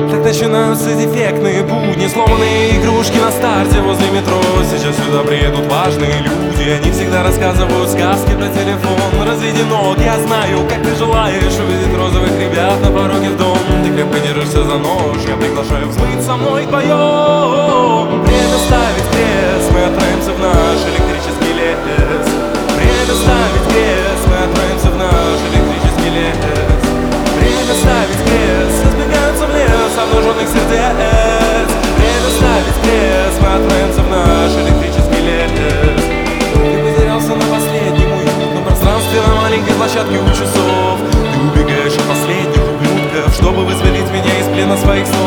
Так начинаются дефектные будни, сломанные игрушки на старте возле метро. Сейчас сюда приедут важные люди, они всегда рассказывают сказки про телефон. Разведи ноги, я знаю, как ты желаешь увидеть розовых ребят на пороге в дом. Ты крепко держишься за нож, я приглашаю взмыть со мной вдвоем. Время ставить крест, мы отправимся в наш электрический лес. Время ставить крест, мы отправимся в наш электрический лес. Время ставить крест, избегаются в лес обнаженных сердец. Время ставить крест, мы отправимся в наш электрический лес. Ты потерялся на последнем уютном пространстве, на маленькой площадке у часов. Ты убегаешь от последних ублюдков, чтобы вызволить меня из плена своих снов.